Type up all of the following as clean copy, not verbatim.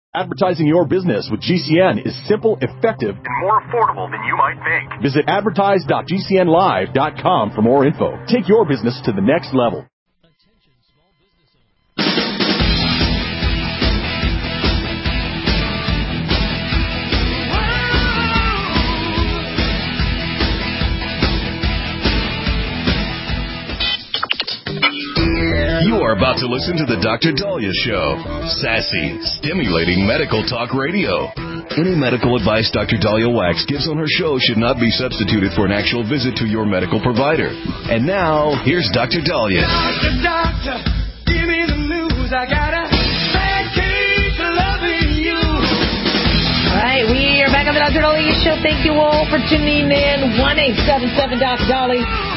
Advertising your business with GCN is simple, effective, and more affordable than you might think. Visit advertise.gcnlive.com for more info. Take your business to the next level. You are about to listen to the Dr. Daliah Show. Sassy, stimulating medical talk radio. Any medical advice Dr. Daliah Wax gives on her show should not be substituted for an actual visit to your medical provider. And now, here's Dr. Daliah. Doctor, give me the news. I got a bad case of loving you. All right, we are back on the Dr. Daliah Show. Thank you all for tuning in. 1-877-Dr. Daliah.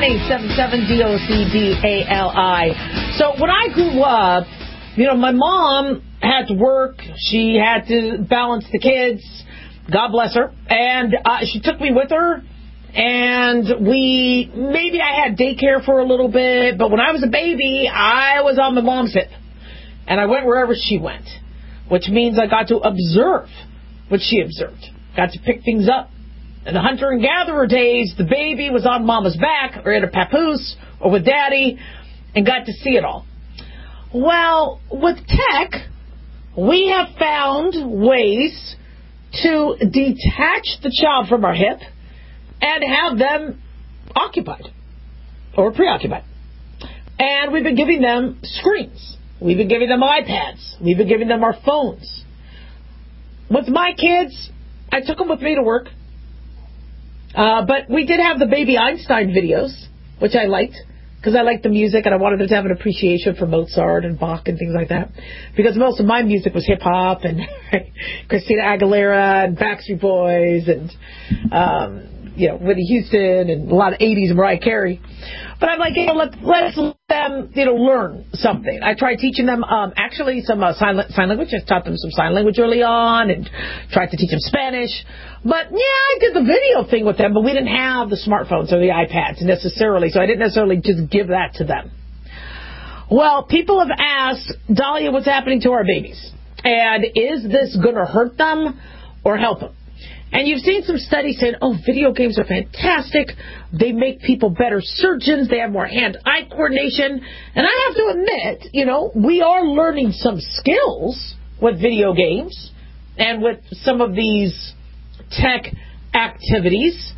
1-877-DOCDALI. So when I grew up, my mom had to work. She had to balance the kids. God bless her. And she took me with her. And maybe I had daycare for a little bit. But when I was a baby, I was on my mom's hip. And I went wherever she went. Which means I got to observe what she observed. Got to pick things up. In the hunter and gatherer days, the baby was on mama's back or in a papoose or with daddy and got to see it all. Well, with tech, we have found ways to detach the child from our hip and have them occupied or preoccupied. And we've been giving them screens. We've been giving them iPads. We've been giving them our phones. With my kids, I took them with me to work. But we did have the Baby Einstein videos, which I liked, because I liked the music and I wanted them to have an appreciation for Mozart and Bach and things like that. Because most of my music was hip-hop and Christina Aguilera and Backstreet Boys and, Whitney Houston and a lot of 80s Mariah Carey. But I'm like, let's let them, learn something. I tried teaching them, actually, some sign language. I taught them some sign language early on and tried to teach them Spanish. But, I did the video thing with them, but we didn't have the smartphones or the iPads necessarily, so I didn't necessarily just give that to them. Well, people have asked, Daliah, what's happening to our babies? And is this going to hurt them or help them? And you've seen some studies saying, video games are fantastic. They make people better surgeons. They have more hand-eye coordination. And I have to admit, we are learning some skills with video games and with some of these tech activities.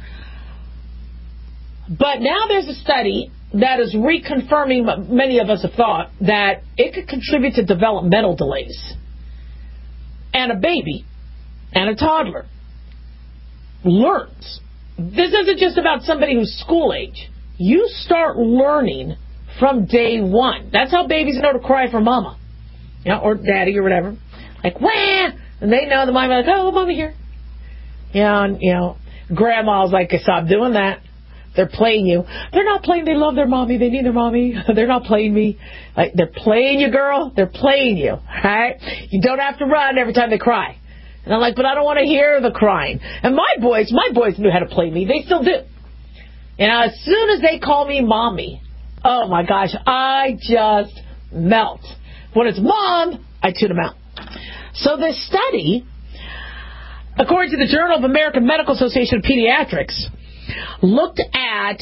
But now there's a study that is reconfirming what many of us have thought, that it could contribute to developmental delays. And a baby and a toddler learns. This isn't just about somebody who's school age. You start learning from day one. That's how babies know to cry for mama, or daddy or whatever. Like, wah! And they know the mom, like, oh, mommy here. And, grandma's like, stop doing that. They're playing you. They're not playing. They love their mommy. They need their mommy. They're not playing me. Like, they're playing you, girl. They're playing you. All right? You don't have to run every time they cry. And I'm like, but I don't want to hear the crying. And my boys knew how to play me. They still do. As soon as they call me mommy, oh my gosh, I just melt. When it's mom, I tune them out. So this study, according to the Journal of American Medical Association of Pediatrics, looked at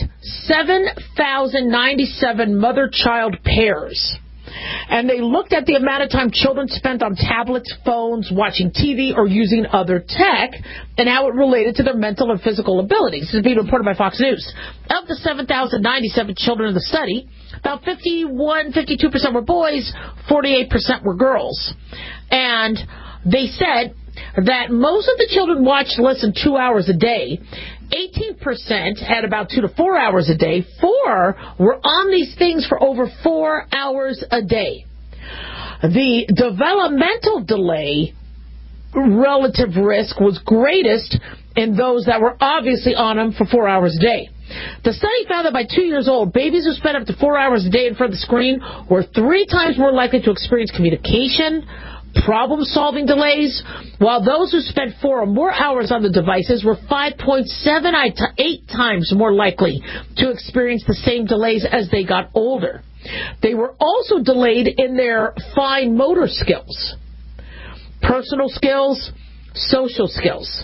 7,097 mother-child pairs. And they looked at the amount of time children spent on tablets, phones, watching TV, or using other tech, and how it related to their mental and physical abilities. This is being reported by Fox News. Of the 7,097 children in the study, about 52% were boys, 48% were girls. And they said that most of the children watched less than 2 hours a day. 18% had about 2 to 4 hours a day. 4 were on these things for over 4 hours a day. The developmental delay relative risk was greatest in those that were obviously on them for 4 hours a day. The study found that by 2 years old, babies who spent up to 4 hours a day in front of the screen were 3 times more likely to experience communication, problem-solving delays, while those who spent 4 or more hours on the devices were 5.78 times more likely to experience the same delays as they got older. They were also delayed in their fine motor skills. personal skills, social skills.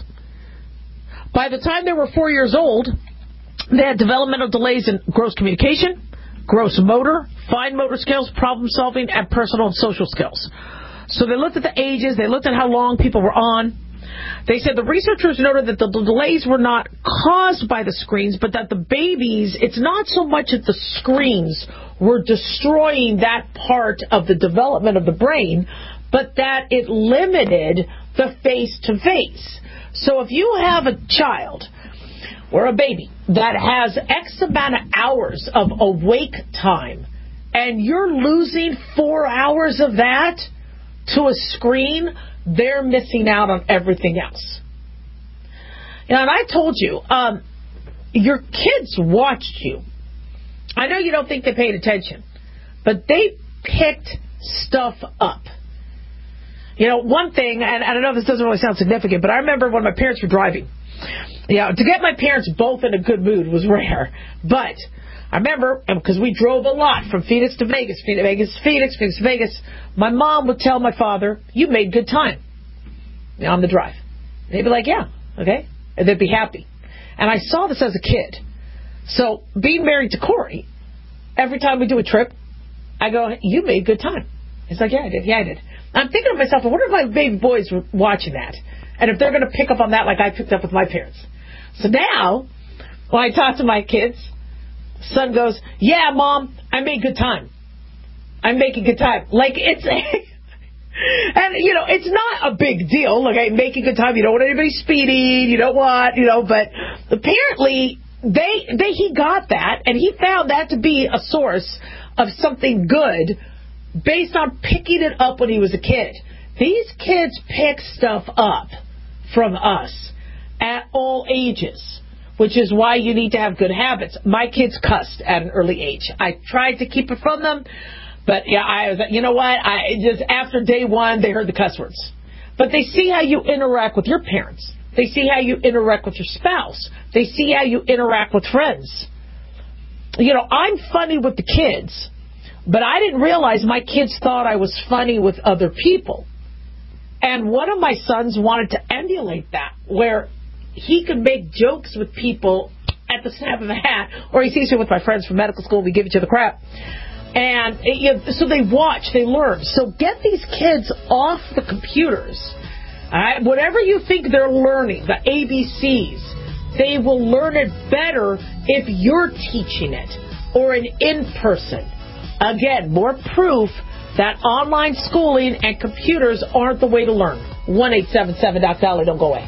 By the time they were 4 years old, they had developmental delays in gross communication, gross motor, fine motor skills, problem solving, and personal and social skills. So they looked at the ages, they looked at how long people were on. They said the researchers noted that the delays were not caused by the screens, but that the babies, it's not so much that the screens were destroying that part of the development of the brain, but that it limited the face-to-face. So if you have a child or a baby that has X amount of hours of awake time, and you're losing 4 hours of that to a screen, they're missing out on everything else. And I told you, your kids watched you. I know you don't think they paid attention, but they picked stuff up. You know, one thing, and I know this doesn't really sound significant, but I remember when my parents were driving. You know, to get my parents both in a good mood was rare. But I remember, because we drove a lot from Phoenix to Vegas, Vegas to Vegas, my mom would tell my father, "You made good time on the drive." And they'd be like, "Yeah, okay." And they'd be happy. And I saw this as a kid. So being married to Corey, every time we do a trip, I go, "You made good time." He's like, "Yeah, I did. Yeah, I did." I'm thinking to myself, I wonder if my baby boys were watching that, and if they're going to pick up on that like I picked up with my parents. So now, when I talk to my kids, son goes, "Yeah, Mom, I made good time. I'm making good time." Like, it's... And, you know, it's not a big deal. Like, I'm making good time. You don't want anybody speeding. You don't want, you know, but apparently he got that, and he found that to be a source of something good based on picking it up when he was a kid. These kids pick stuff up from us at all ages, which is why you need to have good habits. My kids cussed at an early age. I tried to keep it from them, but yeah, I was, you know what? I just after day one, they heard the cuss words. But they see how you interact with your parents. They see how you interact with your spouse. They see how you interact with friends. You know, I'm funny with the kids, but I didn't realize my kids thought I was funny with other people. And one of my sons wanted to emulate that, where he could make jokes with people at the snap of a hat, or he sees me with my friends from medical school, we give each other crap. And so they watch, they learn. So get these kids off the computers. All right? Whatever you think they're learning, the ABCs, they will learn it better if you're teaching it or in person. Again, more proof that online schooling and computers aren't the way to learn. 1-877-DOC-DOLLAR. Don't go away.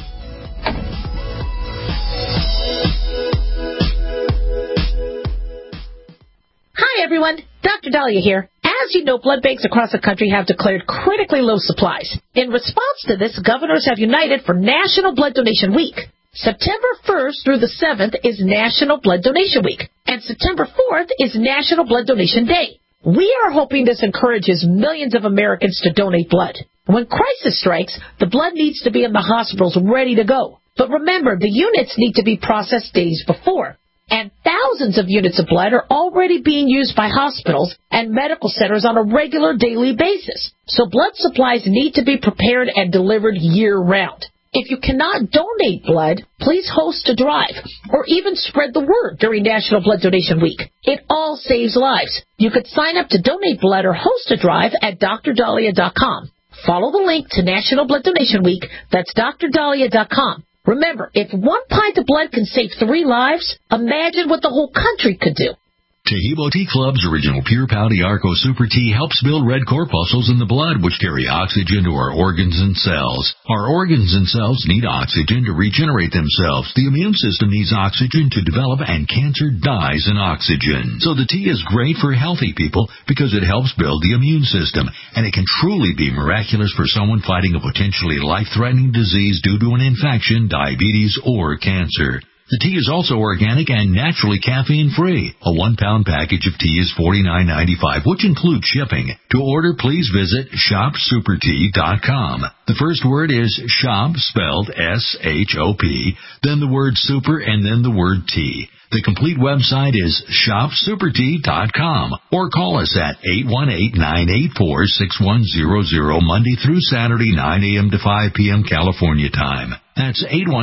Hi, everyone. Dr. Dahlia here. As you know, blood banks across the country have declared critically low supplies. In response to this, governors have united for National Blood Donation Week. September 1st through the 7th is National Blood Donation Week, and September 4th is National Blood Donation Day. We are hoping this encourages millions of Americans to donate blood. When crisis strikes, the blood needs to be in the hospitals ready to go. But remember, the units need to be processed days before. And thousands of units of blood are already being used by hospitals and medical centers on a regular daily basis. So blood supplies need to be prepared and delivered year-round. If you cannot donate blood, please host a drive or even spread the word during National Blood Donation Week. It all saves lives. You could sign up to donate blood or host a drive at drdahlia.com. Follow the link to National Blood Donation Week. That's drdahlia.com. Remember, if 1 pint of blood can save 3 lives, imagine what the whole country could do. Taheebo Tea Club's original Pure Pouty Arco Super Tea helps build red corpuscles in the blood, which carry oxygen to our organs and cells. Our organs and cells need oxygen to regenerate themselves. The immune system needs oxygen to develop, and cancer dies in oxygen. So the tea is great for healthy people because it helps build the immune system, and it can truly be miraculous for someone fighting a potentially life-threatening disease due to an infection, diabetes, or cancer. The tea is also organic and naturally caffeine-free. A 1-pound package of tea is $49.95, which includes shipping. To order, please visit shopsupertea.com. The first word is shop, spelled S-H-O-P, then the word super, and then the word tea. The complete website is shopsupertea.com or call us at 818-984-6100 Monday through Saturday, 9 a.m. to 5 p.m. California time. That's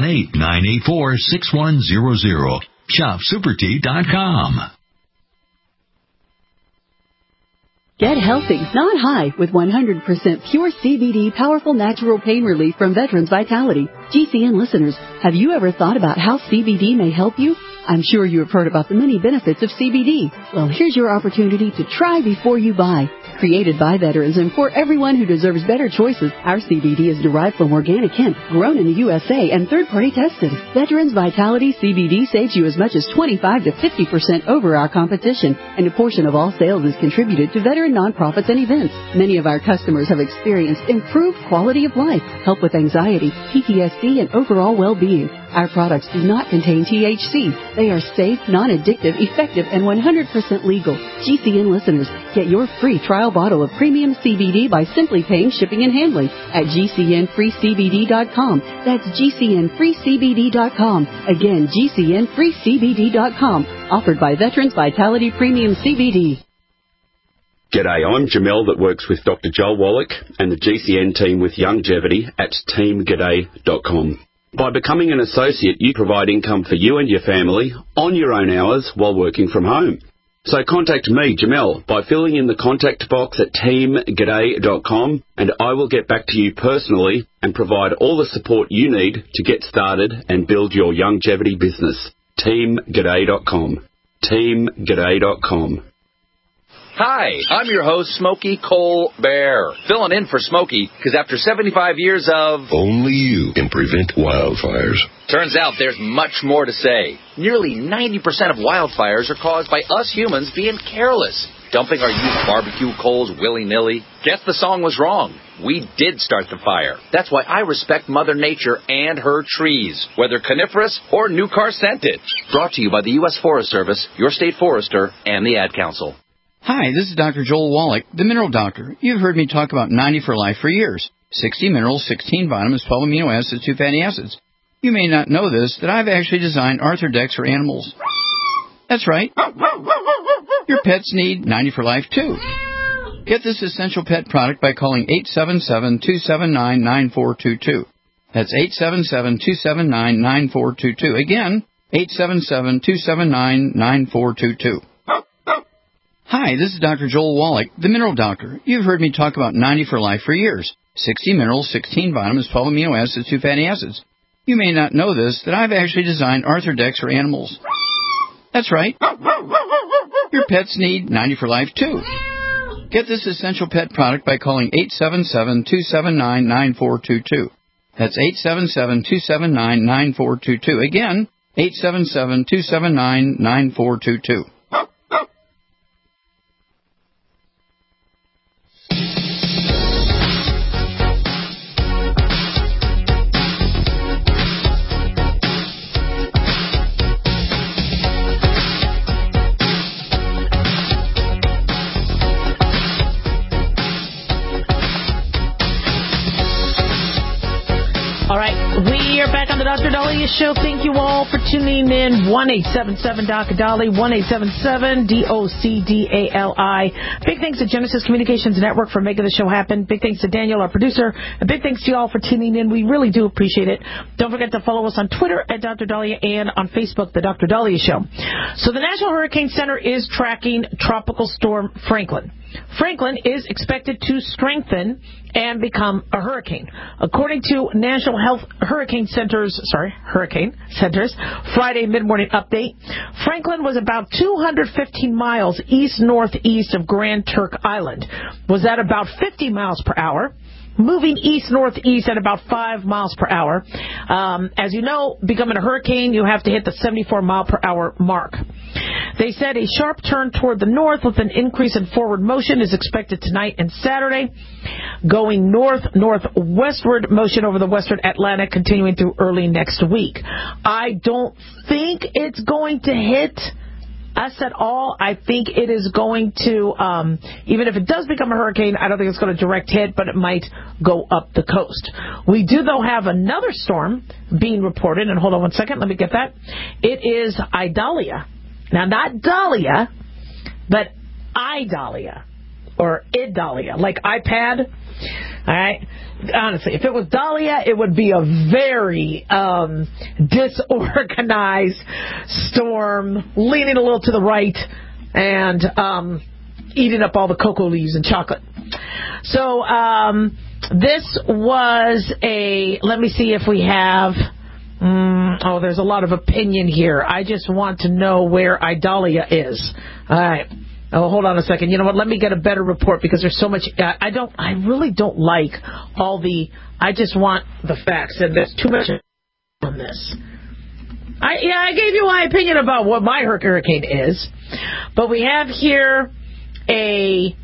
818-984-6100. shopsupertea.com. Get healthy, not high, with 100% pure CBD powerful natural pain relief from Veterans Vitality. GCN listeners, have you ever thought about how CBD may help you? I'm sure you have heard about the many benefits of CBD. Well, here's your opportunity to try before you buy. Created by veterans and for everyone who deserves better choices, our CBD is derived from organic hemp, grown in the USA and third-party tested. Veterans Vitality CBD saves you as much as 25 to 50% over our competition, and a portion of all sales is contributed to veteran nonprofits and events. Many of our customers have experienced improved quality of life, help with anxiety, PTSD, and overall well-being. Our products do not contain THC. They are safe, non-addictive, effective, and 100% legal. GCN listeners, get your free trial bottle of premium CBD by simply paying shipping and handling at GCNFreeCBD.com. That's GCNFreeCBD.com. Again, GCNFreeCBD.com. Offered by Veterans Vitality Premium CBD. G'day, I'm Jamel that works with Dr. Joel Wallach and the GCN team with Longevity at teamg'day.com. By becoming an associate, you provide income for you and your family on your own hours while working from home. So contact me, Jamel, by filling in the contact box at teamg'day.com, and I will get back to you personally and provide all the support you need to get started and build your longevity business. teamg'day.com. teamg'day.com. Hi, I'm your host, Smokey Colbert, filling in for Smokey, because after 75 years of... Only you can prevent wildfires. Turns out there's much more to say. Nearly 90% of wildfires are caused by us humans being careless, dumping our used barbecue coals willy-nilly. Guess the song was wrong. We did start the fire. That's why I respect Mother Nature and her trees, whether coniferous or new car scented. Brought to you by the U.S. Forest Service, your state forester, and the Ad Council. Hi, this is Dr. Joel Wallach, the Mineral Doctor. You've heard me talk about 90 for Life for years. 60 minerals, 16 vitamins, 12 amino acids, 2 fatty acids. You may not know this, that I've actually designed Arthrodex for animals. That's right. Your pets need 90 for Life, too. Get this essential pet product by calling 877-279-9422. That's 877-279-9422. Again, 877-279-9422. Hi, this is Dr. Joel Wallach, the Mineral Doctor. You've heard me talk about 90 for Life for years. 60 minerals, 16 vitamins, 12 amino acids, 2 fatty acids. You may not know this, that I've actually designed Arthrodex for animals. That's right. Your pets need 90 for Life, too. Get this essential pet product by calling 877-279-9422. That's 877-279-9422. Again, 877-279-9422. Dr. Dahlia Show. Thank you all for tuning in. 1-877-Dr. 1-877-DOCDALI. Big thanks to Genesis Communications Network for making the show happen. Big thanks to Daniel, our producer. And big thanks to you all for tuning in. We really do appreciate it. Don't forget to follow us on Twitter at Dr. Dahlia and on Facebook, The Dr. Dahlia Show. So the National Hurricane Center is tracking Tropical Storm Franklin. Franklin is expected to strengthen and become a hurricane. According to National Hurricane Center's Friday mid-morning update, Franklin was about 215 miles east-northeast of Grand Turk Island, was at about 50 miles per hour, moving east-northeast at about 5 miles per hour. As you know, becoming a hurricane, you have to hit the 74-mile-per-hour mark. They said a sharp turn toward the north with an increase in forward motion is expected tonight and Saturday. Going north-northwestward motion over the western Atlantic continuing through early next week. I don't think it's going to hit us at all. I think it is going to, even if it does become a hurricane, I don't think it's going to direct hit, but it might go up the coast. We do, though, have another storm being reported, and hold on one second, let me get that. It is Idalia. Now, not Dahlia, but Idalia, or Idalia, like iPad. All right. Honestly, if it was Dahlia, it would be a very disorganized storm, leaning a little to the right and eating up all the cocoa leaves and chocolate. So this was let me see if we have, there's a lot of opinion here. I just want to know where Idalia is. All right. Oh, hold on a second. You know what? Let me get a better report because there's so much. I really don't like I just want the facts, and there's too much on this. I gave you my opinion about what my hurricane is, but we have here a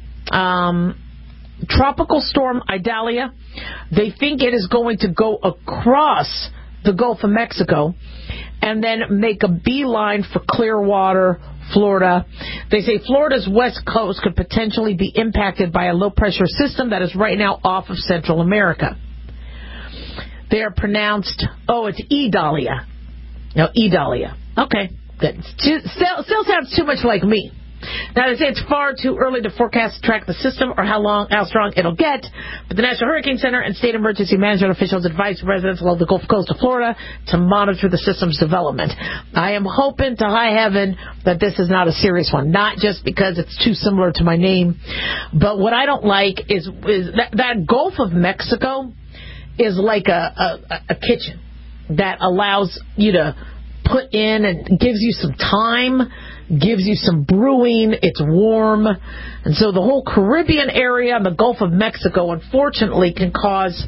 tropical storm, Idalia. They think it is going to go across the Gulf of Mexico and then make a beeline for Clearwater, Florida. They say Florida's west coast could potentially be impacted by a low-pressure system that is right now off of Central America. They are pronounced, it's Idalia. No, Idalia. Okay, good. Still sounds too much like me. Now, they say it's far too early to forecast track the system or how strong it'll get, but the National Hurricane Center and state emergency management officials advise residents along the Gulf Coast of Florida to monitor the system's development. I am hoping to high heaven that this is not a serious one, not just because it's too similar to my name, but what I don't like is that Gulf of Mexico is like a kitchen that allows you to put in and gives you some time, gives you some brewing, it's warm. And so the whole Caribbean area and the Gulf of Mexico, unfortunately, can cause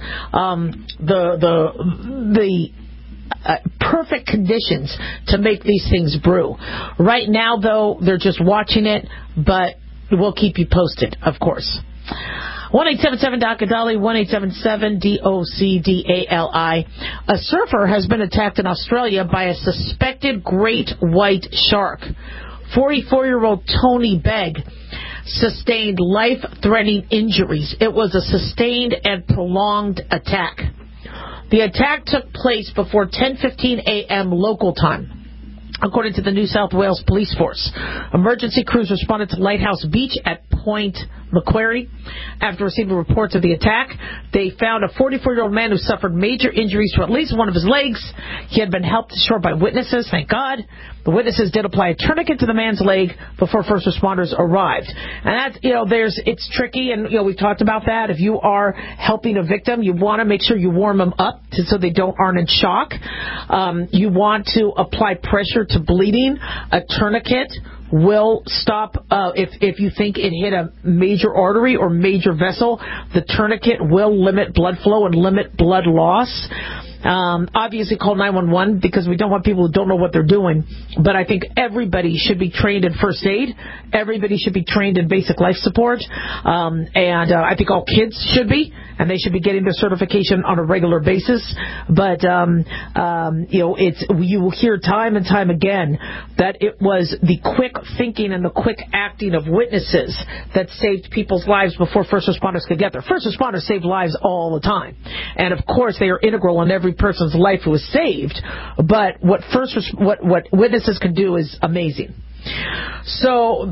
the perfect conditions to make these things brew. Right now, though, they're just watching it, but we'll keep you posted, of course. 1-877-DOC-ADALI, 1-877-DOC-DALI. A surfer has been attacked in Australia by a suspected great white shark. 44-year-old Tony Begg sustained life-threatening injuries. It was a sustained and prolonged attack. The attack took place before 10:15 a.m. local time. According to the New South Wales Police Force, emergency crews responded to Lighthouse Beach at Point Macquarie. After receiving reports of the attack, they found a 44-year-old man who suffered major injuries to at least one of his legs. He had been helped to shore by witnesses, thank God. The witnesses did apply a tourniquet to the man's leg before first responders arrived. And that's, it's tricky, and, we've talked about that. If you are helping a victim, you want to make sure you warm them up so they aren't in shock. You want to apply pressure to bleeding. A tourniquet will stop if you think it hit a major artery or major vessel. The tourniquet will limit blood flow and limit blood loss. Obviously call 911 because we don't want people who don't know what they're doing. But I think everybody should be trained in first aid. Everybody should be trained in basic life support. And I think all kids should be. And they should be getting their certification on a regular basis. But, you will hear time and time again that it was the quick thinking and the quick acting of witnesses that saved people's lives before first responders could get there. First responders save lives all the time. And, of course, they are integral in every person's life who is saved. But what witnesses can do is amazing. So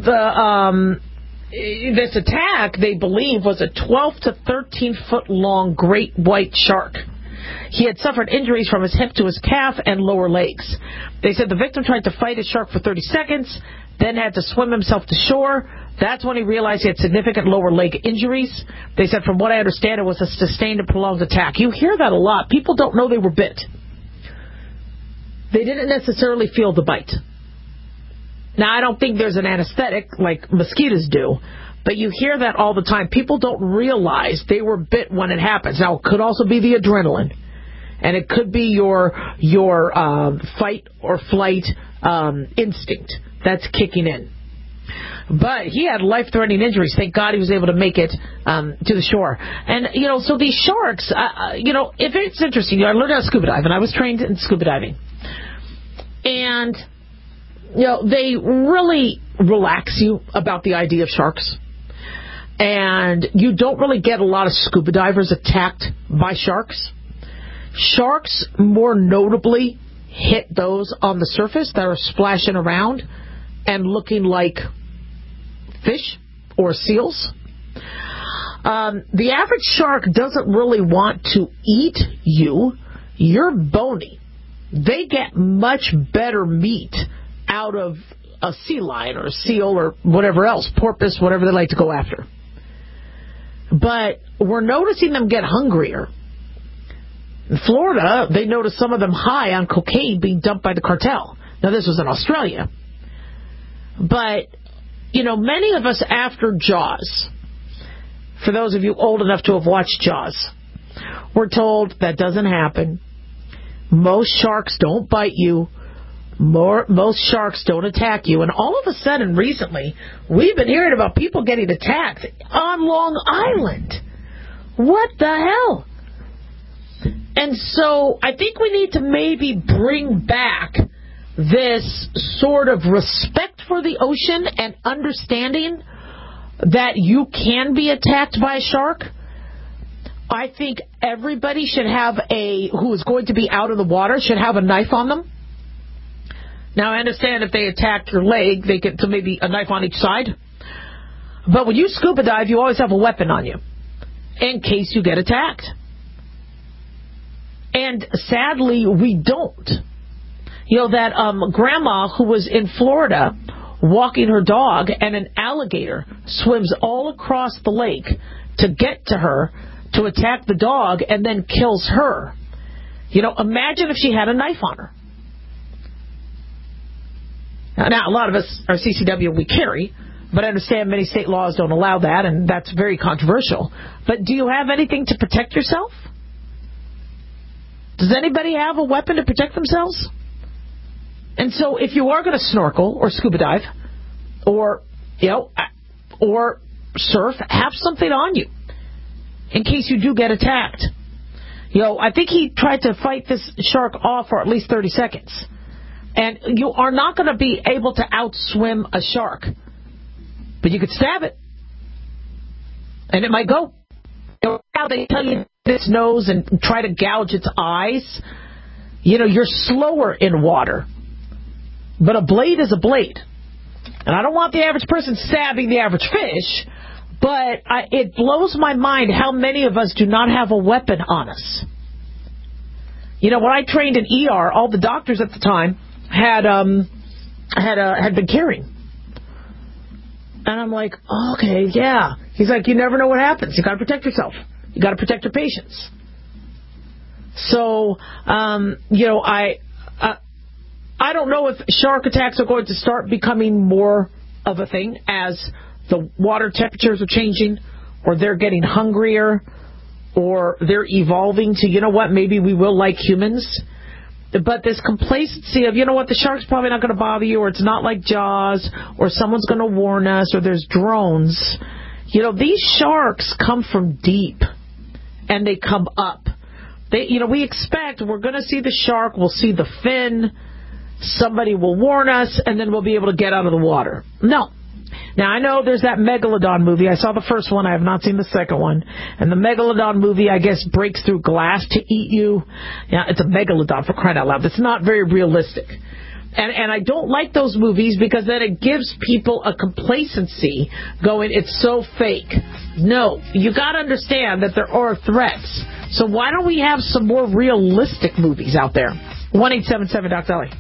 this attack, they believe, was a 12 to 13 foot long great white shark. He had suffered injuries from his hip to his calf and lower legs. They said the victim tried to fight his shark for 30 seconds, then had to swim himself to shore. That's when he realized he had significant lower leg injuries. They said, from what I understand, it was a sustained and prolonged attack. You hear that a lot. People don't know they were bit. They didn't necessarily feel the bite. Now, I don't think there's an anesthetic like mosquitoes do, but you hear that all the time. People don't realize they were bit when it happens. Now, it could also be the adrenaline, and it could be your fight or flight instinct that's kicking in. But he had life-threatening injuries. Thank God he was able to make it to the shore. And, so these sharks, if it's interesting, I learned how to scuba dive, and I was trained in scuba diving. And they really relax you about the idea of sharks. And you don't really get a lot of scuba divers attacked by sharks. Sharks more notably hit those on the surface that are splashing around and looking like fish or seals. The average shark doesn't really want to eat you. You're bony. They get much better meat out of a sea lion or a seal or whatever else, porpoise, whatever they like to go after. But we're noticing them get hungrier. In Florida, they noticed some of them high on cocaine being dumped by the cartel. Now, this was in Australia. But, many of us after Jaws, for those of you old enough to have watched Jaws, we're told that doesn't happen. Most sharks don't bite you. Most sharks don't attack you. And all of a sudden, recently, we've been hearing about people getting attacked on Long Island. What the hell? And so I think we need to maybe bring back this sort of respect for the ocean and understanding that you can be attacked by a shark. I think everybody should have who is going to be out of the water should have a knife on them. Now, I understand if they attack your leg, they get to maybe a knife on each side. But when you scuba dive, you always have a weapon on you in case you get attacked. And sadly, we don't. That grandma who was in Florida walking her dog and an alligator swims all across the lake to get to her to attack the dog and then kills her. Imagine if she had a knife on her. Now, a lot of us are CCW, we carry, but I understand many state laws don't allow that, and that's very controversial. But do you have anything to protect yourself? Does anybody have a weapon to protect themselves? And so if you are going to snorkel or scuba dive or surf, have something on you in case you do get attacked. I think he tried to fight this shark off for at least 30 seconds. And you are not going to be able to outswim a shark. But you could stab it. And it might go. How they tell you its nose and try to gouge its eyes. You're slower in water. But a blade is a blade. And I don't want the average person stabbing the average fish, but it blows my mind how many of us do not have a weapon on us. When I trained in ER, all the doctors at the time had been carrying. And I'm like, okay, yeah. He's like, you never know what happens. You got to protect yourself. You got to protect your patients. So, I don't know if shark attacks are going to start becoming more of a thing as the water temperatures are changing, or they're getting hungrier, or they're evolving to, maybe we will like humans. But this complacency of, the shark's probably not going to bother you, or it's not like Jaws, or someone's going to warn us, or there's drones. These sharks come from deep, and they come up. We expect we're going to see the shark, we'll see the fin, somebody will warn us, and then we'll be able to get out of the water. No. Now, I know there's that Megalodon movie. I saw the first one. I have not seen the second one. And the Megalodon movie, I guess, breaks through glass to eat you. Yeah, it's a Megalodon, for crying out loud. It's not very realistic. And I don't like those movies because then it gives people a complacency going, it's so fake. No, you got to understand that there are threats. So why don't we have some more realistic movies out there? 1-877-DOC-DOLLY.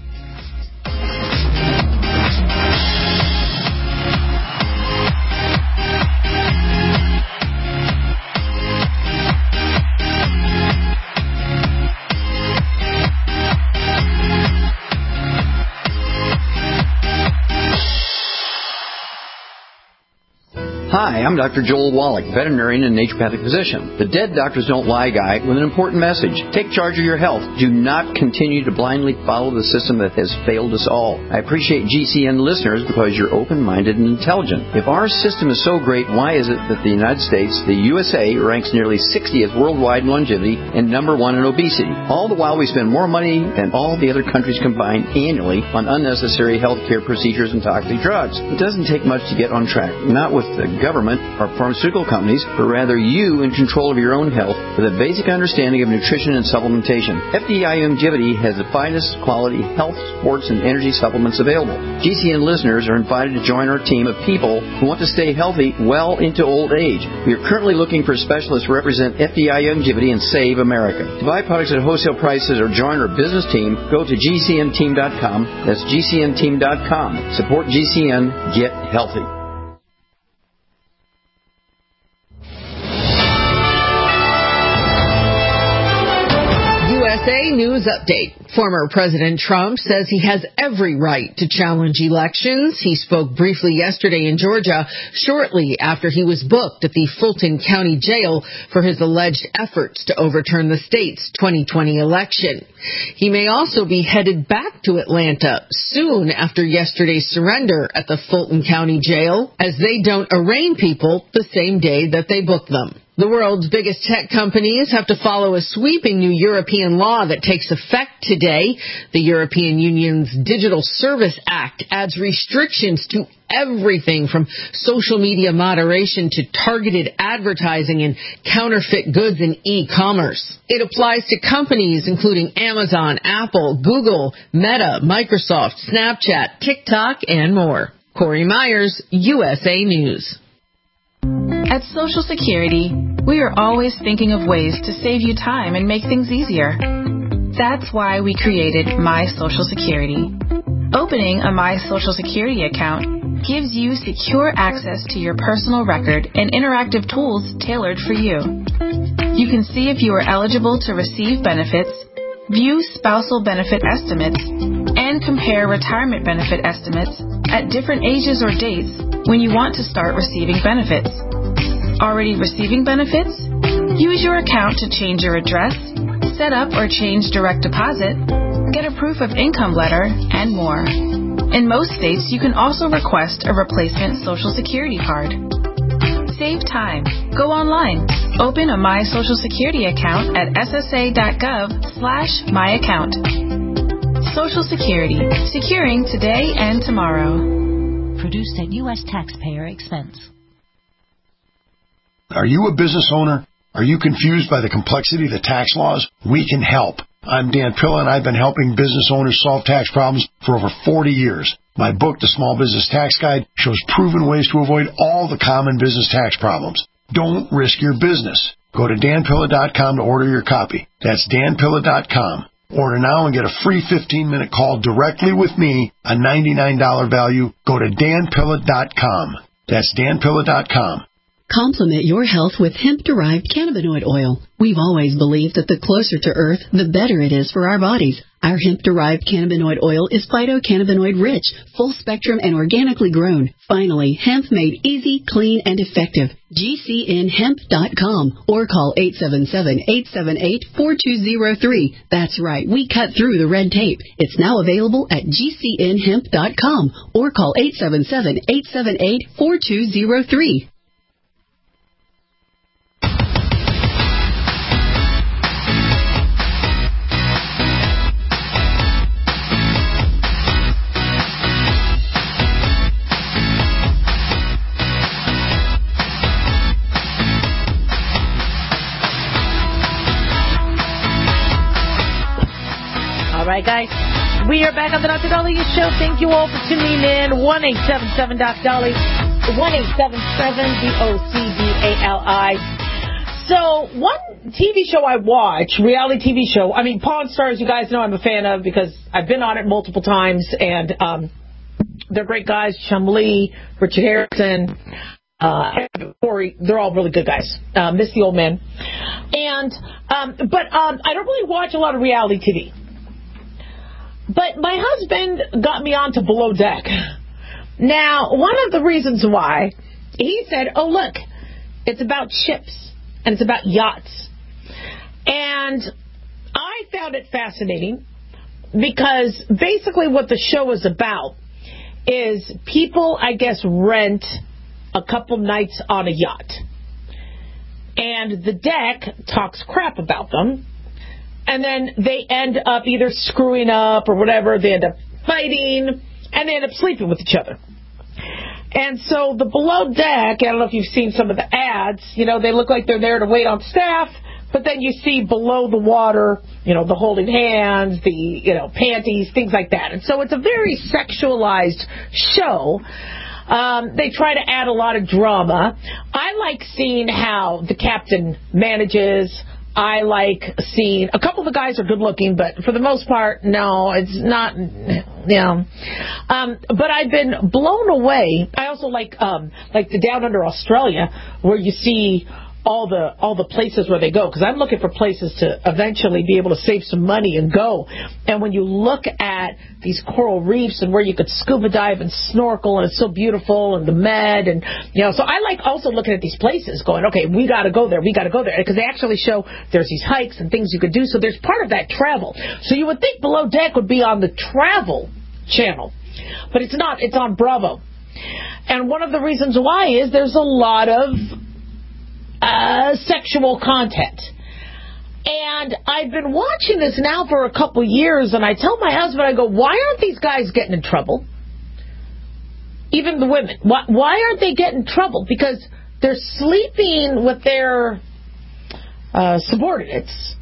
Hi, Hi, I'm Dr. Joel Wallach, veterinarian and naturopathic physician. The Dead Doctors Don't Lie guy with an important message. Take charge of your health. Do not continue to blindly follow the system that has failed us all. I appreciate GCN listeners because you're open-minded and intelligent. If our system is so great, why is it that the United States, the USA, ranks nearly 60th worldwide in longevity and number 1 in obesity? All the while we spend more money than all the other countries combined annually on unnecessary healthcare procedures and toxic drugs. It doesn't take much to get on track. Not with the government or pharmaceutical companies, but rather you in control of your own health with a basic understanding of nutrition and supplementation. FDI Longevity has the finest quality health, sports, and energy supplements available. GCN listeners are invited to join our team of people who want to stay healthy well into old age. We are currently looking for specialists to represent FDI Longevity and Save America. To buy products at wholesale prices or join our business team, go to GCNteam.com. That's GCNteam.com. Support GCN. Get healthy. USA News Update. Former President Trump says he has every right to challenge elections. He spoke briefly yesterday in Georgia, shortly after he was booked at the Fulton County Jail for his alleged efforts to overturn the state's 2020 election. He may also be headed back to Atlanta soon after yesterday's surrender at the Fulton County Jail, as they don't arraign people the same day that they book them. The world's biggest tech companies have to follow a sweeping new European law that takes effect today. The European Union's Digital Service Act adds restrictions to everything from social media moderation to targeted advertising and counterfeit goods in e-commerce. It applies to companies including Amazon, Apple, Google, Meta, Microsoft, Snapchat, TikTok, and more. Corey Myers, USA News. At Social Security, we are always thinking of ways to save you time and make things easier. That's why we created My Social Security. Opening a My Social Security account gives you secure access to your personal record and interactive tools tailored for you. You can see if you are eligible to receive benefits, view spousal benefit estimates, and compare retirement benefit estimates at different ages or dates when you want to start receiving benefits. Already receiving benefits? Use your account to change your address, set up or change direct deposit, get a proof of income letter, and more. In most states, you can also request a replacement Social Security card. Save time. Go online. Open a My Social Security account at ssa.gov/myaccount. Social Security. Securing today and tomorrow. Produced at U.S. taxpayer expense. Are you a business owner? Are you confused by the complexity of the tax laws? We can help. I'm Dan Pilla, and I've been helping business owners solve tax problems for over 40 years. My book, The Small Business Tax Guide, shows proven ways to avoid all the common business tax problems. Don't risk your business. Go to danpilla.com to order your copy. That's danpilla.com. Order now and get a free 15-minute call directly with me, a $99 value. Go to danpilla.com. That's danpilla.com. Complement your health with hemp-derived cannabinoid oil. We've always believed that the closer to Earth, the better it is for our bodies. Our hemp-derived cannabinoid oil is phytocannabinoid-rich, full-spectrum, and organically grown. Finally, hemp made easy, clean, and effective. GCNhemp.com or call 877-878-4203. That's right, we cut through the red tape. It's now available at GCNhemp.com or call 877-878-4203. All right, guys, we are back on the Dr. Dahlia Show. Thank you all for tuning in. 1-877-Doc-Dolly, 1-877-DOCDALI. So one TV show I watch, reality TV show, Pawn Stars, you guys know I'm a fan of because I've been on it multiple times, and they're great guys. Chumlee, Richard Harrison, Corey, they're all really good guys. Miss the old man. But I don't really watch a lot of reality TV. But my husband got me onto Below Deck. Now, one of the reasons why he said, oh, look, it's about ships and it's about yachts. And I found it fascinating because basically what the show is about is people, I guess, rent a couple nights on a yacht. And the deck talks crap about them. And then they end up either screwing up or whatever. They end up fighting. And they end up sleeping with each other. And so the below deck, I don't know if you've seen some of the ads, they look like they're there to wait on staff, but then you see below the water, the holding hands, the, panties, things like that. And so it's a very sexualized show. They try to add a lot of drama. I like seeing how the captain manages. I like seeing a couple of the guys are good looking, but for the most part, no, it's not. But I've been blown away. I also like the Down Under Australia, where you see all the places where they go, because I'm looking for places to eventually be able to save some money and go. And when you look at these coral reefs and where you could scuba dive and snorkel, and it's so beautiful, and the med, and so I like also looking at these places going, okay, we got to go there, because they actually show there's these hikes and things you could do, so there's part of that travel. So you would think Below Deck would be on the Travel Channel, but it's not. It's on Bravo. And one of the reasons why is there's a lot of sexual content. And I've been watching this now for a couple years, and I tell my husband, I go, why aren't these guys getting in trouble? Even the women. Why aren't they getting in trouble? Because they're sleeping with their subordinates.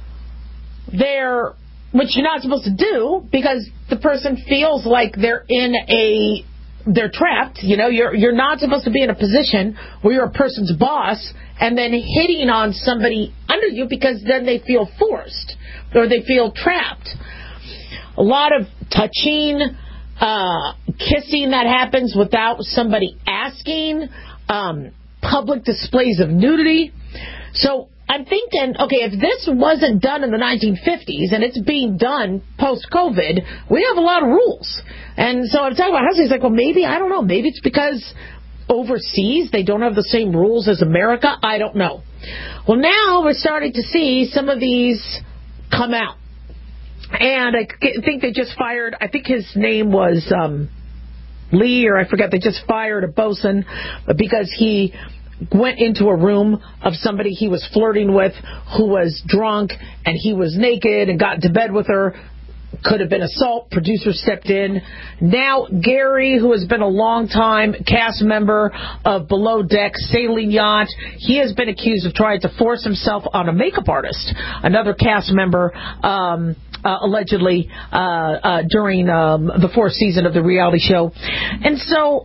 Which you're not supposed to do, because the person feels like they're trapped. You're not supposed to be in a position where you're a person's boss and then hitting on somebody under you, because then they feel forced or they feel trapped. A lot of touching, kissing that happens without somebody asking, public displays of nudity. So I'm thinking, okay, if this wasn't done in the 1950s and it's being done post-COVID, we have a lot of rules. And so I'm talking about husband. He's like, well, maybe, I don't know. Maybe it's because overseas they don't have the same rules as America. I don't know. Well, now we're starting to see some of these come out. And I think they just fired, I think his name was Lee, or I forget. They just fired a bosun because he went into a room of somebody he was flirting with who was drunk, and he was naked and got into bed with her. Could have been assault. Producer stepped in. Now Gary, who has been a long-time cast member of Below Deck Sailing Yacht, he has been accused of trying to force himself on a makeup artist, another cast member, allegedly during the fourth season of the reality show. And so,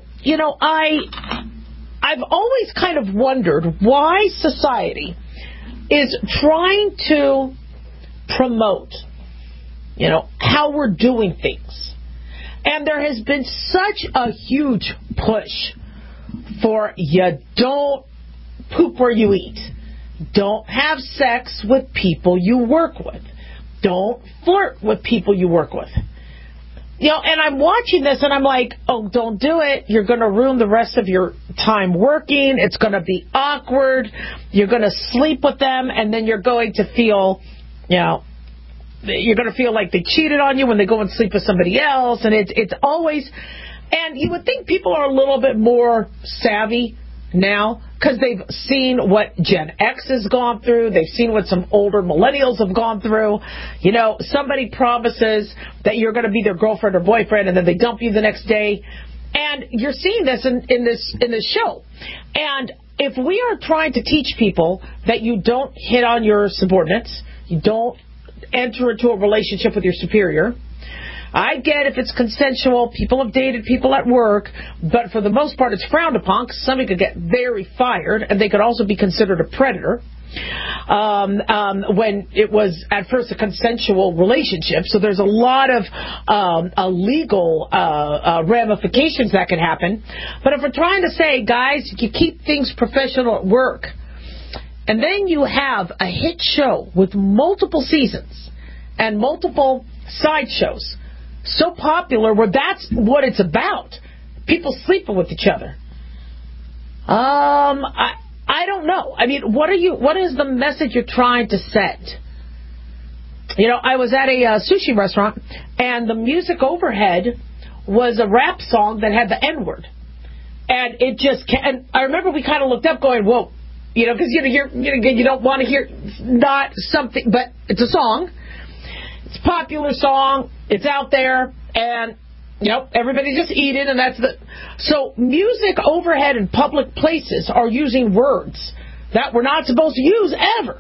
I've always kind of wondered why society is trying to promote, how we're doing things. And there has been such a huge push for you don't poop where you eat. Don't have sex with people you work with. Don't flirt with people you work with. And I'm watching this and I'm like, oh, don't do it. You're going to ruin the rest of your time working. It's going to be awkward. You're going to sleep with them, and then you're going to feel, you're going to feel like they cheated on you when they go and sleep with somebody else. And it's always, and you would think people are a little bit more savvy now because they've seen what Gen X has gone through. They've seen what some older millennials have gone through. Somebody promises that you're going to be their girlfriend or boyfriend, and then they dump you the next day. And you're seeing this in this show. And if we are trying to teach people that you don't hit on your subordinates, you don't enter into a relationship with your superior. I get if it's consensual, people have dated people at work, but for the most part it's frowned upon because somebody could get very fired, and they could also be considered a predator when it was at first a consensual relationship. So there's a lot of legal ramifications that can happen. But if we're trying to say, guys, you keep things professional at work, and then you have a hit show with multiple seasons and multiple side shows, so popular where that's what it's about. People sleeping with each other. I don't know. I mean, what is the message you're trying to send? You know, I was at a sushi restaurant, and the music overhead was a rap song that had the N-word. And it just, and I remember we kind of looked up going, whoa, you know, because you don't want to hear not something, but it's a song. It's a popular song. It's out there, and you know, everybody's just eating, and that's the. So music overhead in public places are using words that we're not supposed to use ever.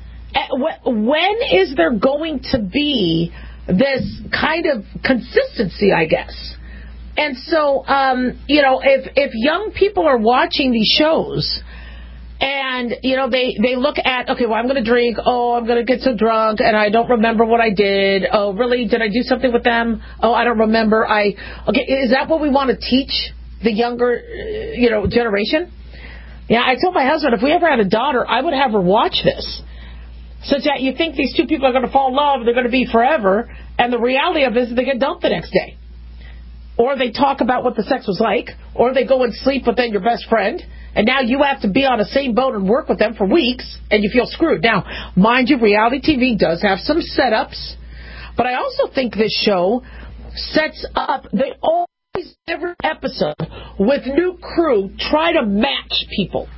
When is there going to be this kind of consistency, I guess? And so, you know, if young people are watching these shows, and, you know, they look at, okay, well, I'm going to drink. Oh, I'm going to get so drunk, and I don't remember what I did. Oh, really? Did I do something with them? Oh, I don't remember. Okay, is that what we want to teach the younger, you know, generation? Yeah, I told my husband if we ever had a daughter, I would have her watch this, such that you think these two people are going to fall in love, they're going to be forever, and the reality of it is they get dumped the next day. Or they talk about what the sex was like, or they go and sleep with then your best friend, and now you have to be on the same boat and work with them for weeks, and you feel screwed. Now, mind you, reality TV does have some setups, but I also think this show sets up, they always, every episode, with new crew, try to match people.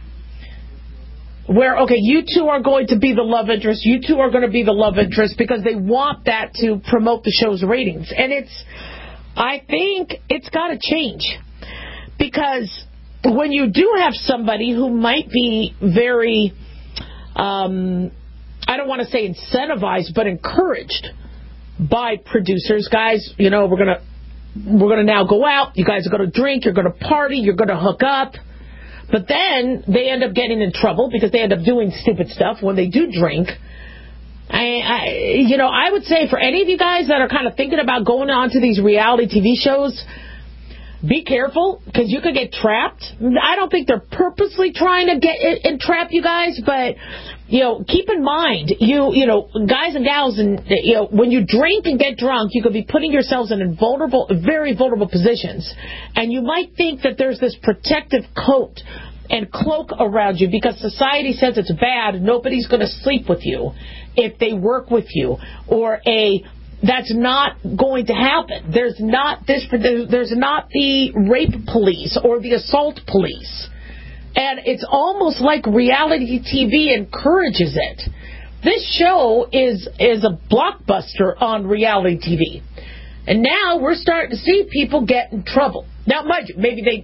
Where, okay, you two are going to be the love interest, you two are going to be the love interest, because they want that to promote the show's ratings. And I think it's got to change. Because when you do have somebody who might be very, I don't want to say incentivized, but encouraged by producers, guys, you know, we're gonna now go out, you guys are going to drink, you're going to party, you're going to hook up. But then they end up getting in trouble because they end up doing stupid stuff when they do drink. I would say for any of you guys that are kind of thinking about going on to these reality TV shows, be careful, because you could get trapped. I don't think they're purposely trying to entrap you guys, but, you know, keep in mind, you know, guys and gals, and, you know, when you drink and get drunk, you could be putting yourselves in very vulnerable positions. And you might think that there's this protective coat and cloak around you because society says it's bad, nobody's going to sleep with you if they work with you, or that's not going to happen. There's not the rape police or the assault police. And it's almost like reality TV encourages it. This show is a blockbuster on reality TV. And now we're starting to see people get in trouble. Now, mind you, maybe they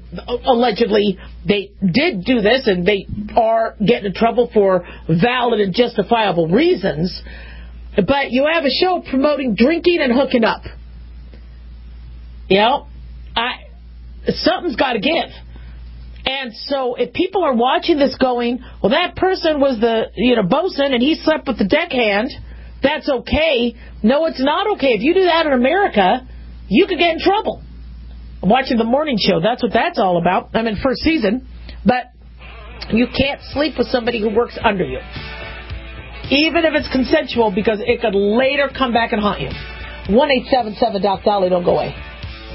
did do this and they are getting in trouble for valid and justifiable reasons. But you have a show promoting drinking and hooking up. You know, something's got to give. And so if people are watching this going, well, that person was the bosun and he slept with the deckhand, that's okay. No, it's not okay. If you do that in America, you could get in trouble. I'm watching the morning show. That's what that's all about. I'm in first season. But you can't sleep with somebody who works under you, even if it's consensual, because it could later come back and haunt you. 1-877-DOC-DOLLY. Don't go away.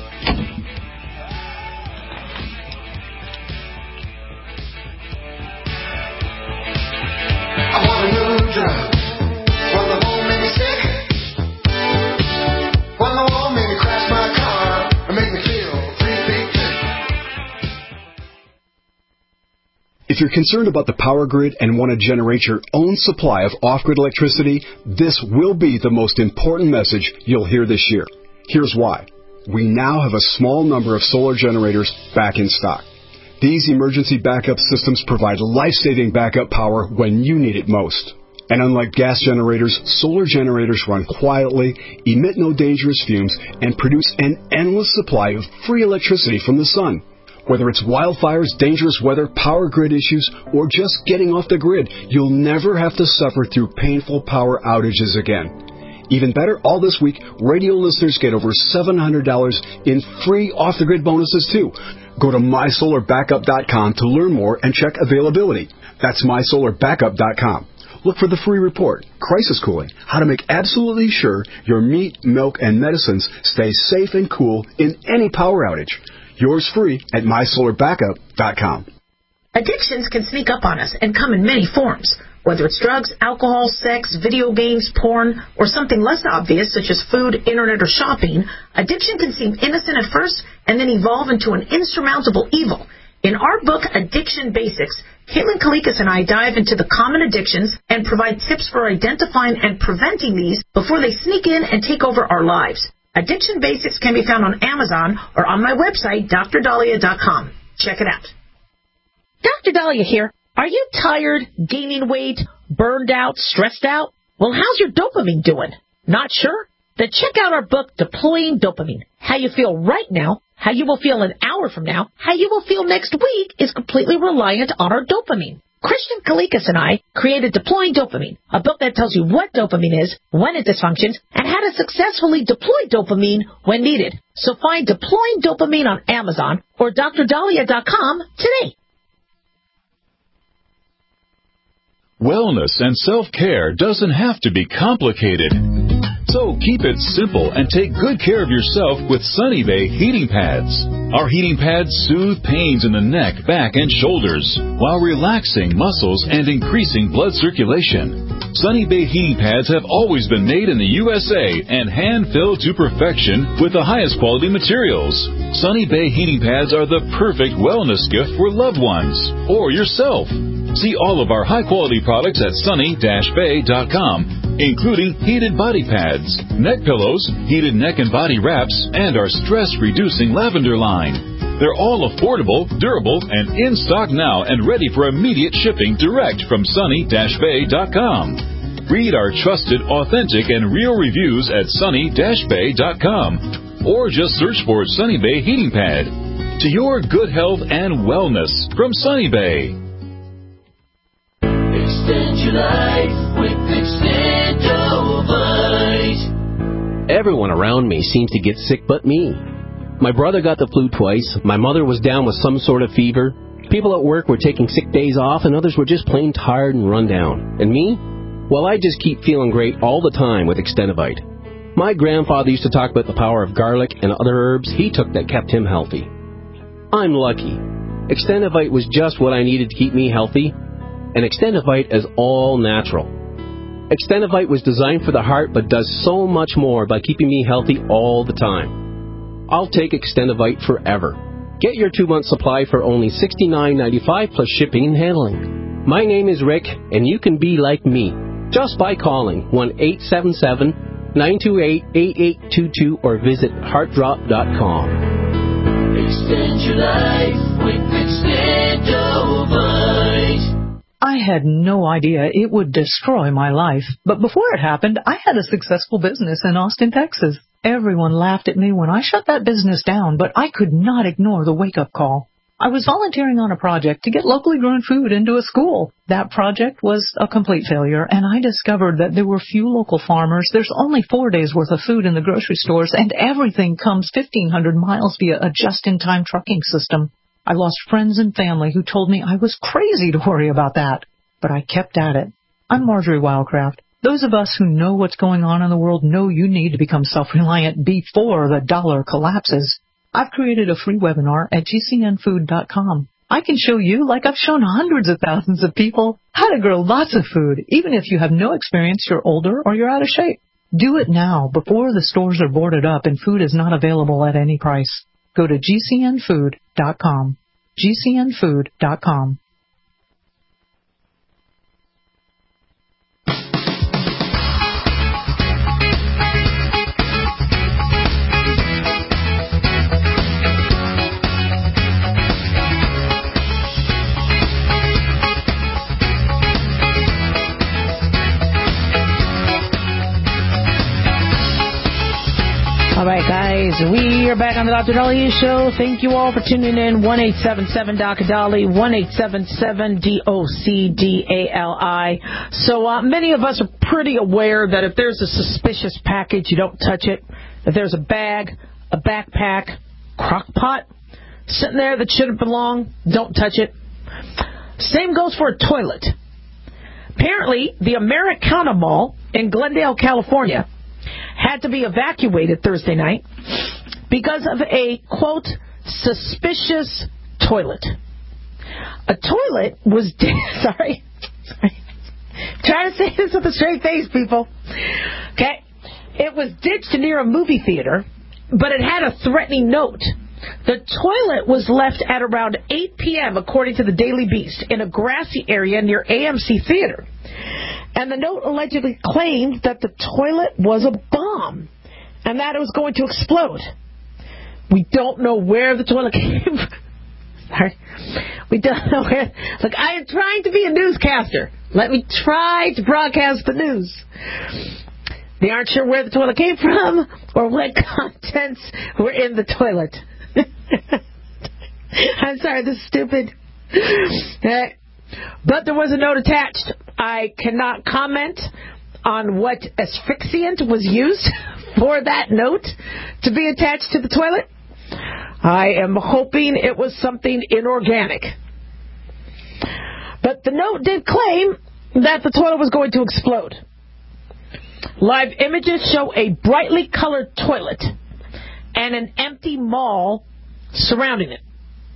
I want a new drug. One that won't make me sick. One that won't make me crash my car and make me feel 3 feet thick. If you're concerned about the power grid and want to generate your own supply of off-grid electricity, this will be the most important message you'll hear this year. Here's why. We now have a small number of solar generators back in stock. These emergency backup systems provide life-saving backup power when you need it most. And unlike gas generators, solar generators run quietly, emit no dangerous fumes, and produce an endless supply of free electricity from the sun. Whether it's wildfires, dangerous weather, power grid issues, or just getting off the grid, you'll never have to suffer through painful power outages again. Even better, all this week, radio listeners get over $700 in free off-the-grid bonuses, too. Go to MySolarBackup.com to learn more and check availability. That's MySolarBackup.com. Look for the free report, Crisis Cooling, how to make absolutely sure your meat, milk, and medicines stay safe and cool in any power outage. Yours free at MySolarBackup.com. Addictions can sneak up on us and come in many forms. Whether it's drugs, alcohol, sex, video games, porn, or something less obvious such as food, internet, or shopping, addiction can seem innocent at first and then evolve into an insurmountable evil. In our book, Addiction Basics, Caitlin Kalikas and I dive into the common addictions and provide tips for identifying and preventing these before they sneak in and take over our lives. Addiction Basics can be found on Amazon or on my website, DrDahlia.com. Check it out. Dr. Dahlia here. Are you tired, gaining weight, burned out, stressed out? Well, how's your dopamine doing? Not sure? Then check out our book, Deploying Dopamine. How you feel right now, how you will feel an hour from now, how you will feel next week is completely reliant on our dopamine. Christian Kalikas and I created Deploying Dopamine, a book that tells you what dopamine is, when it dysfunctions, and how to successfully deploy dopamine when needed. So find Deploying Dopamine on Amazon or DrDahlia.com today. Wellness and self-care doesn't have to be complicated. So keep it simple and take good care of yourself with Sunny Bay heating pads. Our heating pads soothe pains in the neck, back, and shoulders while relaxing muscles and increasing blood circulation. Sunny Bay heating pads have always been made in the USA and hand-filled to perfection with the highest quality materials. Sunny Bay heating pads are the perfect wellness gift for loved ones or yourself. See all of our high-quality products at sunny-bay.com, including heated body pads, neck pillows, heated neck and body wraps, and our stress-reducing lavender line. They're all affordable, durable, and in stock now and ready for immediate shipping direct from sunny-bay.com. Read our trusted, authentic, and real reviews at sunny-bay.com, or just search for Sunny Bay Heating Pad. To your good health and wellness from Sunny Bay. Extend your life with Extendovite. Everyone around me seems to get sick but me. My brother got the flu twice, my mother was down with some sort of fever, people at work were taking sick days off, and others were just plain tired and run down. And me? Well, I just keep feeling great all the time with Extendovite. My grandfather used to talk about the power of garlic and other herbs he took that kept him healthy. I'm lucky. Extendovite was just what I needed to keep me healthy. And Extendovite is all natural. Extendovite was designed for the heart but does so much more by keeping me healthy all the time. I'll take Extendovite forever. Get your 2-month supply for only $69.95 plus shipping and handling. My name is Rick, and you can be like me just by calling 1-877-928-8822 or visit heartdrop.com. Extend your life with Extendovite. I had no idea it would destroy my life, but before it happened, I had a successful business in Austin, Texas. Everyone laughed at me when I shut that business down, but I could not ignore the wake-up call. I was volunteering on a project to get locally grown food into a school. That project was a complete failure, and I discovered that there were few local farmers. There's only 4 days' worth of food in the grocery stores, and everything comes 1,500 miles via a just-in-time trucking system. I lost friends and family who told me I was crazy to worry about that, but I kept at it. I'm Marjorie Wildcraft. Those of us who know what's going on in the world know you need to become self-reliant before the dollar collapses. I've created a free webinar at gcnfood.com. I can show you, like I've shown hundreds of thousands of people, how to grow lots of food, even if you have no experience, you're older, or you're out of shape. Do it now, before the stores are boarded up and food is not available at any price. Go to gcnfood.com. gcnfood.com. All right, guys, we are back on the Dr. Dahlia Show. Thank you all for tuning in. 1-877-Dr. 1-877-DOCDALI. So many of us are pretty aware that if there's a suspicious package, you don't touch it. If there's a bag, a backpack, crock pot sitting there that shouldn't belong, don't touch it. Same goes for a toilet. Apparently, the Americana Mall in Glendale, California, had to be evacuated Thursday night because of a, quote, suspicious toilet. A toilet was... Sorry. Try to say this with a straight face, people. Okay. It was ditched near a movie theater, but it had a threatening note. The toilet was left at around 8 p.m., according to the Daily Beast, in a grassy area near AMC Theater. And the note allegedly claimed that the toilet was a bomb and that it was going to explode. We don't know where the toilet came from. Sorry. We don't know where. Look, I am trying to be a newscaster. Let me try to broadcast the news. They aren't sure where the toilet came from or what contents were in the toilet. I'm sorry, this is stupid. But there was a note attached. I cannot comment on what asphyxiant was used for that note to be attached to the toilet. I am hoping it was something inorganic. But the note did claim that the toilet was going to explode. Live images show a brightly colored toilet and an empty mall surrounding it.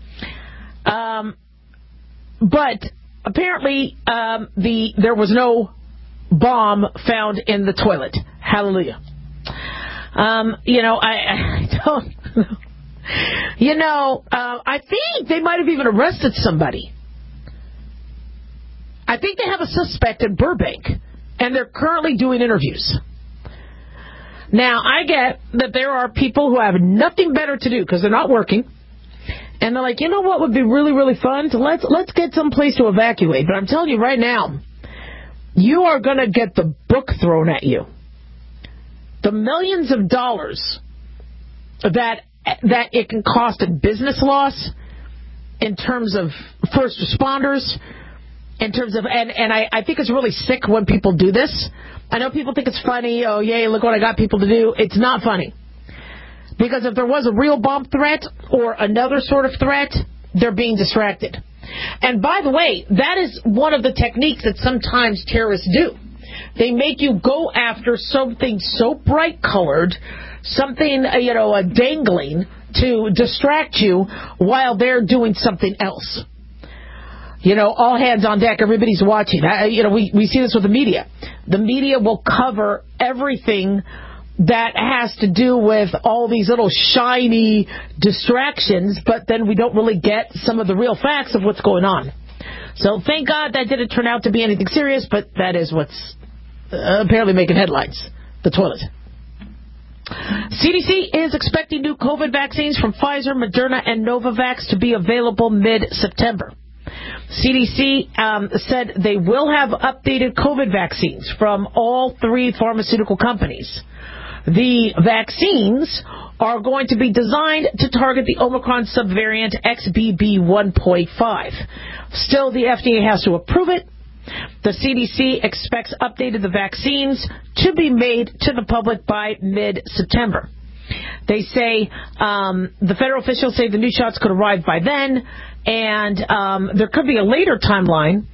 But apparently there was no bomb found in the toilet. Hallelujah. I don't know. I think they might have even arrested somebody. I think they have a suspect in Burbank, and they're currently doing interviews. Now, I get that there are people who have nothing better to do because they're not working, and they're like, you know what would be really, really fun? Let's get someplace to evacuate. But I'm telling you right now, you are going to get the book thrown at you. The millions of dollars that it can cost in business loss, in terms of first responders, in terms of, and I think it's really sick when people do this. I know people think it's funny. Oh, yay, look what I got people to do. It's not funny. Because if there was a real bomb threat or another sort of threat, they're being distracted. And by the way, that is one of the techniques that sometimes terrorists do. They make you go after something so bright colored, something, dangling to distract you while they're doing something else. All hands on deck, everybody's watching. We see this with the media. The media will cover everything that has to do with all these little shiny distractions, but then we don't really get some of the real facts of what's going on. So thank God that didn't turn out to be anything serious, but that is what's apparently making headlines, the toilet. CDC is expecting new COVID vaccines from Pfizer, Moderna, and Novavax to be available mid-September. CDC said they will have updated COVID vaccines from all three pharmaceutical companies. The vaccines are going to be designed to target the Omicron subvariant XBB.1.5. Still, the FDA has to approve it. The CDC expects the vaccines to be made to the public by mid-September. They say, the federal officials say the new shots could arrive by then, and there could be a later timeline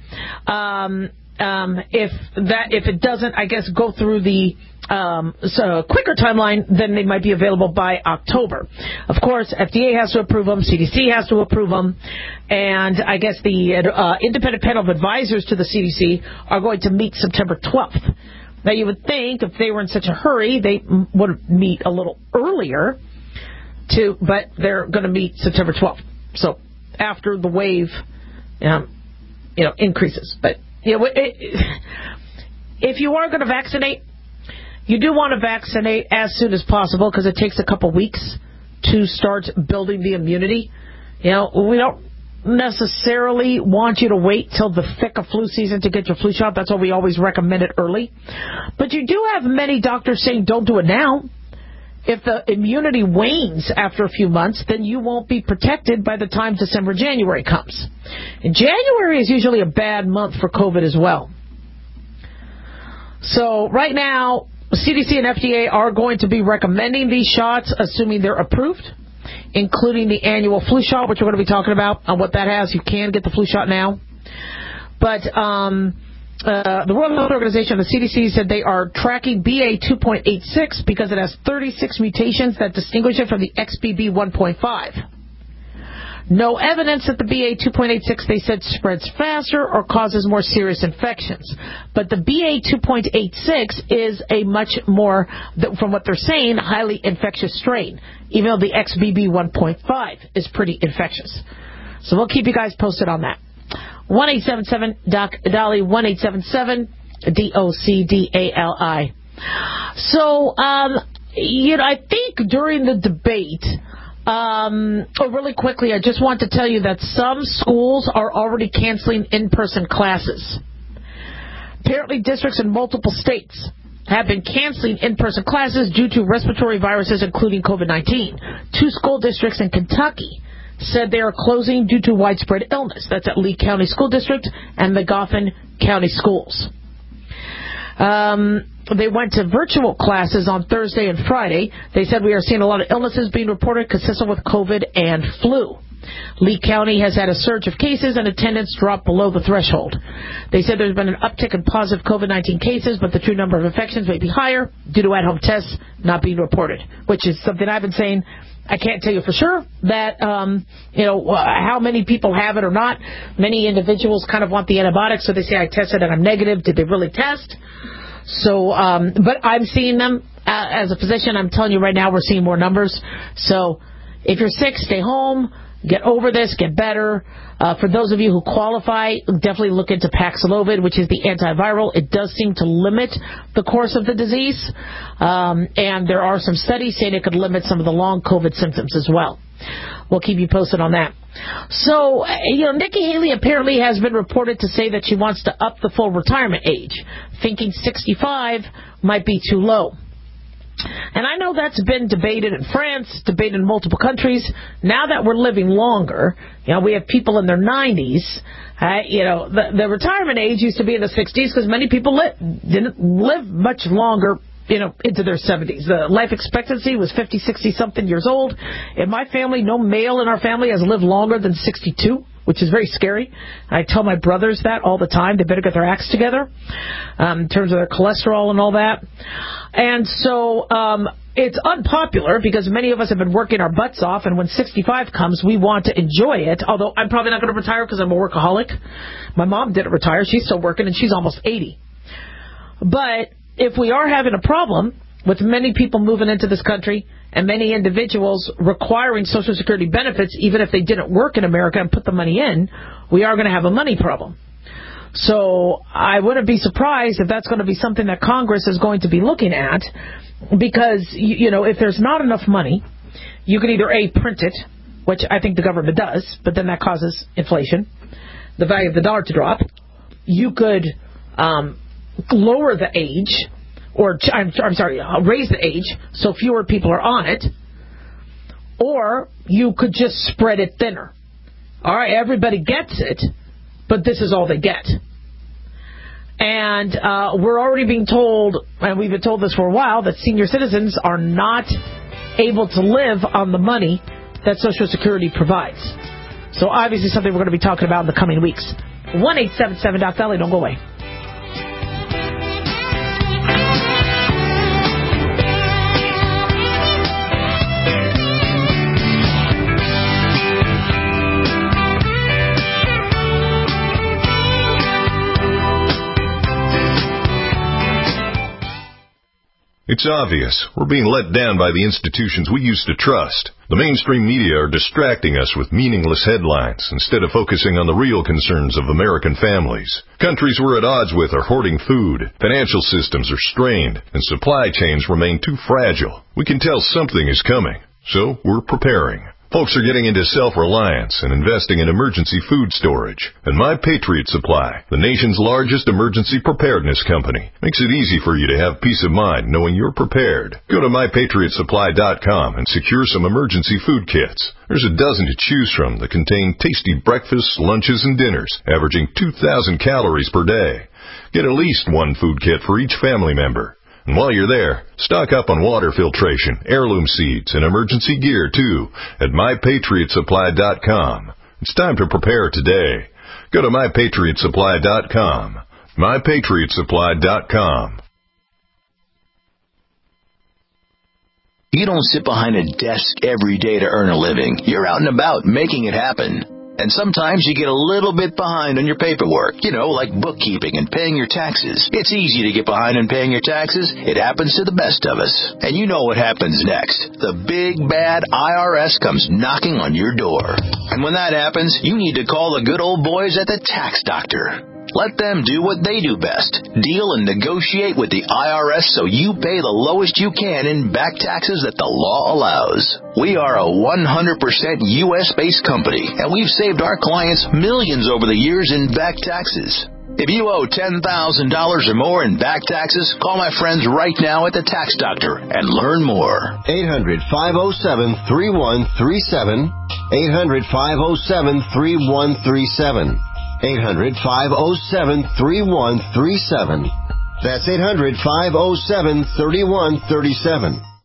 if it doesn't, I guess, go through the quicker timeline, then they might be available by October. Of course, FDA has to approve them, CDC has to approve them, and I guess the independent panel of advisors to the CDC are going to meet September 12th. Now, you would think if they were in such a hurry, they would meet a little earlier, but they're going to meet September 12th. So after the wave, increases. But if you are going to vaccinate, you do want to vaccinate as soon as possible because it takes a couple weeks to start building the immunity. We don't necessarily want you to wait till the thick of flu season to get your flu shot. That's why we always recommend it early. But you do have many doctors saying don't do it now. If the immunity wanes after a few months, then you won't be protected by the time December, January comes. And January is usually a bad month for COVID as well. So right now, CDC and FDA are going to be recommending these shots, assuming they're approved, including the annual flu shot, which we're going to be talking about on what that has. You can get the flu shot now. But the World Health Organization, the CDC, said they are tracking BA 2.86 because it has 36 mutations that distinguish it from the XBB 1.5. No evidence that the BA 2.86, they said, spreads faster or causes more serious infections. But the BA 2.86 is a much more, from what they're saying, highly infectious strain, even though the XBB 1.5 is pretty infectious. So we'll keep you guys posted on that. 1-877-DOC-DOLLY, 1-877-DOCDALI. So, I think during the debate, really quickly, I just want to tell you that some schools are already canceling in-person classes. Apparently, districts in multiple states have been canceling in-person classes due to respiratory viruses, including COVID-19. 2 school districts in Kentucky said they are closing due to widespread illness. That's at Lee County School District and the Goffin County Schools. They went to virtual classes on Thursday and Friday. They said we are seeing a lot of illnesses being reported consistent with COVID and flu. Lee County has had a surge of cases and attendance dropped below the threshold. They said there's been an uptick in positive COVID-19 cases, but the true number of infections may be higher due to at-home tests not being reported, which is something I've been saying. I can't tell you for sure that, how many people have it or not. Many individuals kind of want the antibiotics, so they say, I tested and I'm negative. Did they really test? So, but I'm seeing them as a physician. I'm telling you right now, we're seeing more numbers. So if you're sick, stay home. Get over this. Get better. For those of you who qualify, definitely look into Paxlovid, which is the antiviral. It does seem to limit the course of the disease. And there are some studies saying it could limit some of the long COVID symptoms as well. We'll keep you posted on that. So, Nikki Haley apparently has been reported to say that she wants to up the full retirement age, thinking 65 might be too low. And I know that's been debated in France, debated in multiple countries. Now that we're living longer, we have people in their 90s. The retirement age used to be in the 60s because many people didn't live much longer, into their 70s. The life expectancy was 50, 60-something years old. In my family, no male in our family has lived longer than 62, which is very scary. I tell my brothers that all the time. They better get their acts together in terms of their cholesterol and all that. And so it's unpopular because many of us have been working our butts off, and when 65 comes, we want to enjoy it, although I'm probably not going to retire because I'm a workaholic. My mom didn't retire. She's still working, and she's almost 80. But if we are having a problem with many people moving into this country and many individuals requiring Social Security benefits, even if they didn't work in America and put the money in, we are going to have a money problem. So I wouldn't be surprised if that's going to be something that Congress is going to be looking at, because, if there's not enough money, you can either A, print it, which I think the government does, but then that causes inflation, the value of the dollar to drop. You could lower the age, or raise the age so fewer people are on it, or you could just spread it thinner. All right, everybody gets it, but this is all they get. And we're already being told, and we've been told this for a while, that senior citizens are not able to live on the money that Social Security provides. So obviously something we're going to be talking about in the coming weeks. 1-877-DOC-DOLLY, don't go away. It's obvious. We're being let down by the institutions we used to trust. The mainstream media are distracting us with meaningless headlines instead of focusing on the real concerns of American families. Countries we're at odds with are hoarding food, financial systems are strained, and supply chains remain too fragile. We can tell something is coming, so we're preparing. Folks are getting into self-reliance and investing in emergency food storage. And My Patriot Supply, the nation's largest emergency preparedness company, makes it easy for you to have peace of mind knowing you're prepared. Go to MyPatriotSupply.com and secure some emergency food kits. There's a dozen to choose from that contain tasty breakfasts, lunches, and dinners, averaging 2,000 calories per day. Get at least one food kit for each family member. And while you're there, stock up on water filtration, heirloom seeds, and emergency gear, too, at MyPatriotSupply.com. It's time to prepare today. Go to MyPatriotSupply.com. MyPatriotSupply.com. You don't sit behind a desk every day to earn a living. You're out and about making it happen. And sometimes you get a little bit behind on your paperwork, like bookkeeping and paying your taxes. It's easy to get behind on paying your taxes. It happens to the best of us. And you know what happens next. The big, bad IRS comes knocking on your door. And when that happens, you need to call the good old boys at the Tax Doctor. Let them do what they do best. Deal and negotiate with the IRS so you pay the lowest you can in back taxes that the law allows. We are a 100% U.S.-based company, and we've saved our clients millions over the years in back taxes. If you owe $10,000 or more in back taxes, call my friends right now at the Tax Doctor and learn more. 800-507-3137. 800-507-3137. 800-507-3137. That's 800-507-3137.